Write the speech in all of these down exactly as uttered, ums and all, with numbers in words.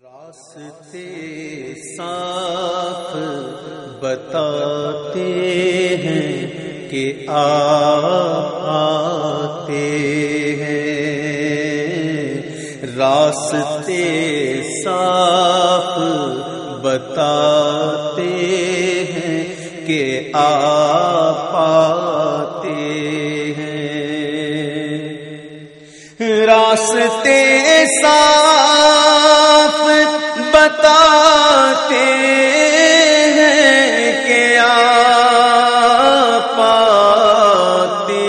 راستے صاف بتاتے ہیں کہ آپ آتے ہیں، راستے صاف بتاتے ہیں کہ آپ آتے ہیں، راستے صاف بتاتے ہیں کہ آپ آتے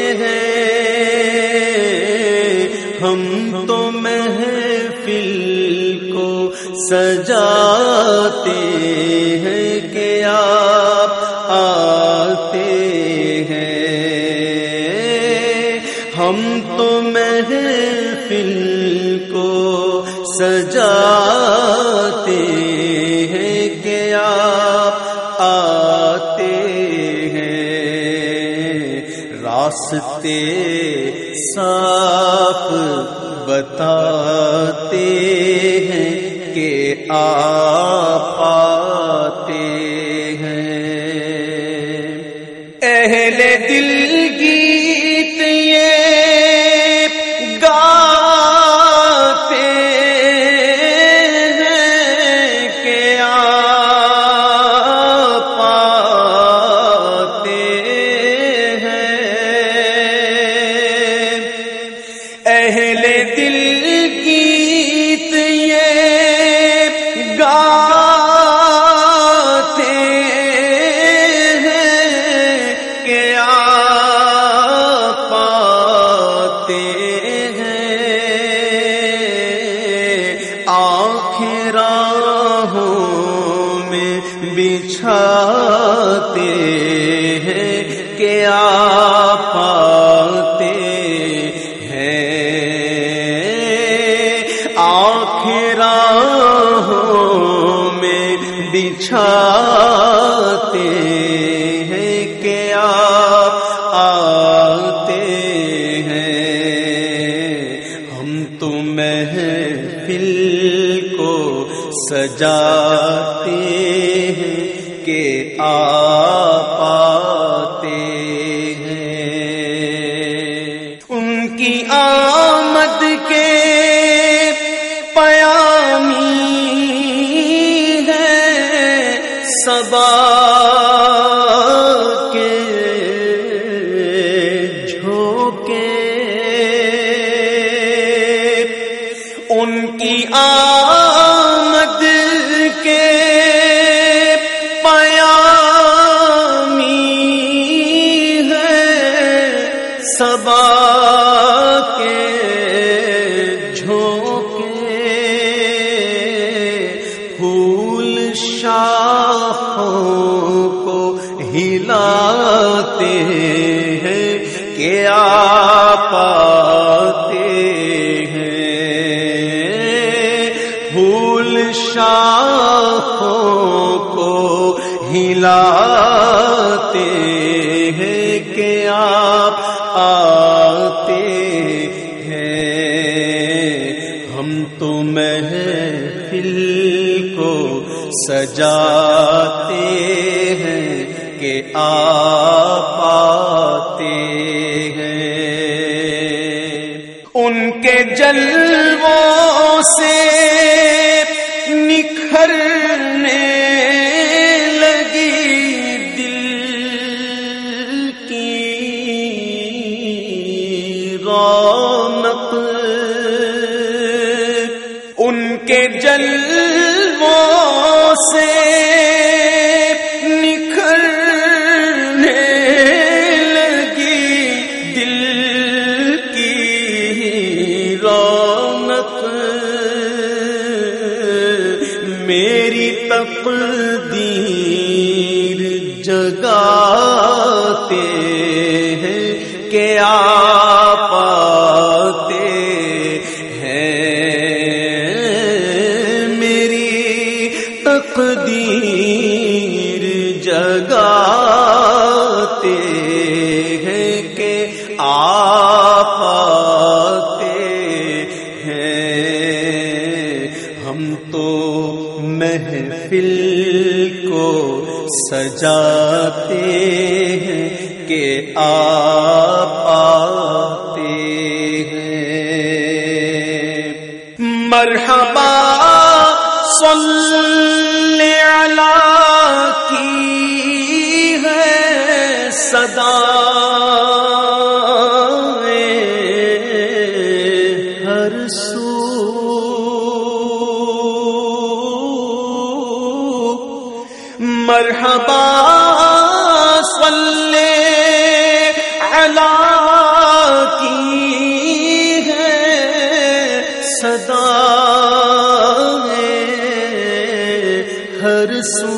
ہیں، ہم تو محفل کو سجاتے ہیں کہ آپ آتے ہیں، ہم تو محفل کو سجاتے ہیں کہ آپ آتے ہیں، راستے صاف بتاتے ہیں کہ آپ آتے ہیں، اہل دل گیت یہ گاتے ہیں کہ آپ آتے ہیں، اہل دل گیت یہ گاتے ہیں کہ آپ آتے ہیں، آنکھیں راہوں میں بچھاتے ہیں کہ آپ آتے ہیں، آنکھیں راہوں میں بچھاتے ہیں کہ آپ آتے ہیں، ہم تو محفل کو سجاتے ہیں کہ آپ آتے ہیں، ان کی آمد کے پیامی ہے صبا کے جھونکے، ان کی آمد کے پیامی ہے صبا کے جھونکے، پھول شاخوں کو ہلاتے ہیں کہ آپ آتے ہیں، پھول شاخوں کو ہلاتے ہیں کہ آپ آتے ہیں، ہم تو محفل کو سجاتے ہیں کہ آپ آتے ہیں، ان کے جلووں سے نکھرنے لگی دل کی رونق، ان کے جلووں سے نکھرنے لگی دل کی رونق، میری تقدیر جگاتے ہیں کہ آپ آتے ہیں، میری تقدیر جگاتے ہیں کہ آپ آتے ہیں، ہم ہم تو محفل کو سجاتے ہیں کہ آپ آتے ہیں۔ مرحبا صلی علی کی ہے صدا، ہر سو مرحبا صلی علی کی ہے صدا، ہر سو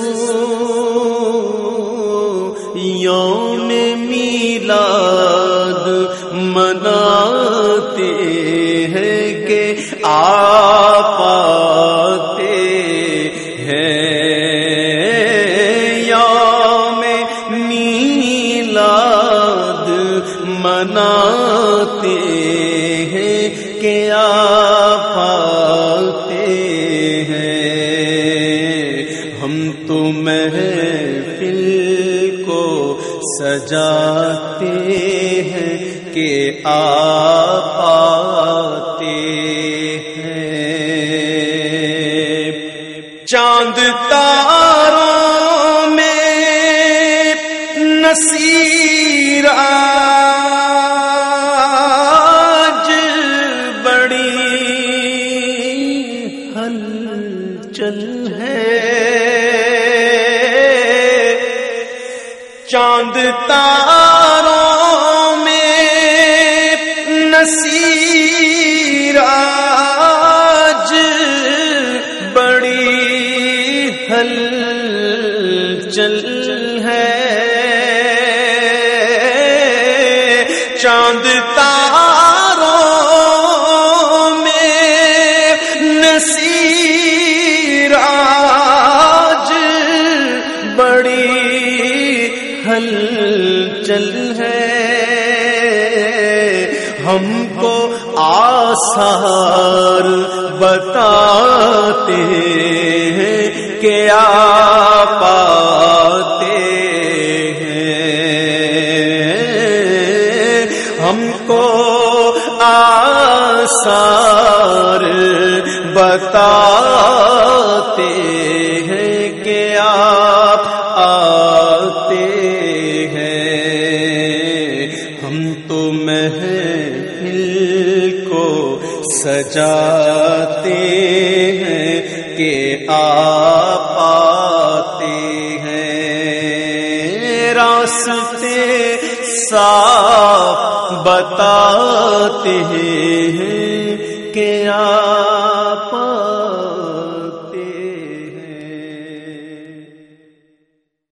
یوم میلاد مناتے ہیں کہ آپ آتے ہیں، یوم میلاد مناتے ہیں کہ آپ آتے ہیں۔ ہم تو محفل کو سجاتے ہیں کہ آپ آتے ہیں۔ چاند تاروں میں نصیر آج بڑی ہلچل ہے، چاند تاروں میں نصیر آج بڑی ہلچل ہے، چاند تاروں میں نصیر آج بڑی ہلچل ہے، ہم کو آثار بتاتے ہیں کہ آپ آتے ہیں، ہم کو آثار بتاتے ہیں کہ آپ آتے ہیں۔ ہم تو محفل کو سجاتے ہیں کہ آپ آتے ہیں، راستے صاف بتاتے ہیں کہ آپ